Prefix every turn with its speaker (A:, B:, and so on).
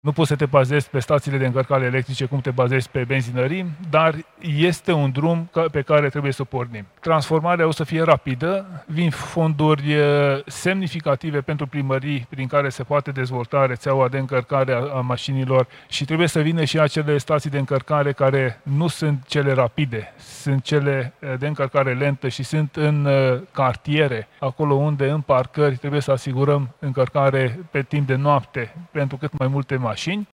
A: Nu poți să te bazezi pe stațiile de încărcare electrice cum te bazezi pe benzinării, dar este un drum pe care trebuie să pornim. Transformarea o să fie rapidă, vin fonduri semnificative pentru primării prin care se poate dezvolta rețeaua de încărcare a mașinilor și trebuie să vină și acele stații de încărcare care nu sunt cele rapide, sunt cele de încărcare lentă și sunt în cartiere, acolo unde în parcări trebuie să asigurăm încărcare pe timp de noapte pentru cât mai multe mașini